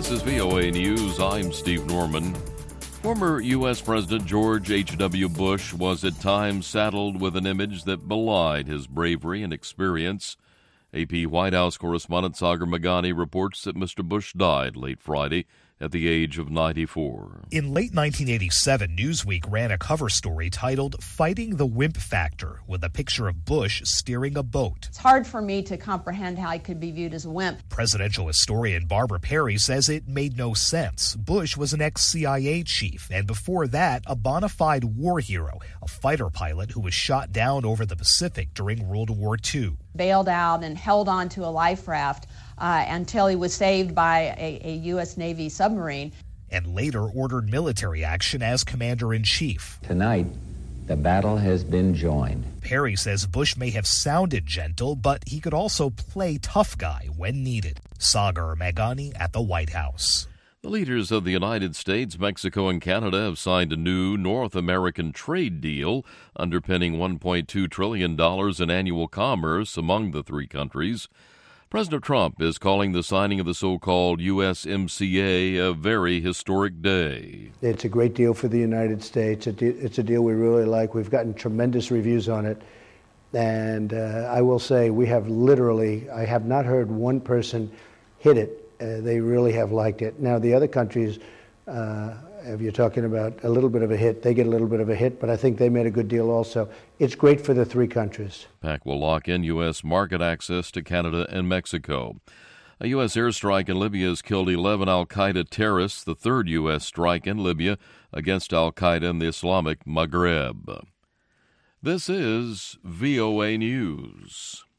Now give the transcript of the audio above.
This is VOA News. I'm Steve Norman. Former U.S. President George H.W. Bush was at times saddled with an image that belied his bravery and experience. AP White House correspondent Sagar Meghani reports that Mr. Bush died late Friday at the age of 94. In late 1987, Newsweek ran a cover story titled Fighting the Wimp Factor, with a picture of Bush steering a boat. It's hard for me to comprehend how he could be viewed as a wimp. Presidential historian Barbara Perry says it made no sense. Bush was an ex-CIA chief, and before that, a bona fide war hero, a fighter pilot who was shot down over the Pacific during World War II. Bailed out and held on to a life raft until he was saved by a U.S. Navy submarine. And later ordered military action as commander-in-chief. Tonight, the battle has been joined. Perry says Bush may have sounded gentle, but he could also play tough guy when needed. Sagar Meghani at the White House. The leaders of the United States, Mexico, and Canada have signed a new North American trade deal underpinning $1.2 trillion in annual commerce among the three countries. President Trump is calling the signing of the so-called USMCA a very historic day. It's a great deal for the United States. It's a deal we really like. We've gotten tremendous reviews on it. And I will say I have not heard one person hit it. They really have liked it. Now, the other countries, if you're talking about a little bit of a hit, they get a little bit of a hit, but I think they made a good deal also. It's great for the three countries. PAC will lock in U.S. market access to Canada and Mexico. A U.S. airstrike in Libya has killed 11 al-Qaeda terrorists, the third U.S. strike in Libya against al-Qaeda in the Islamic Maghreb. This is VOA News.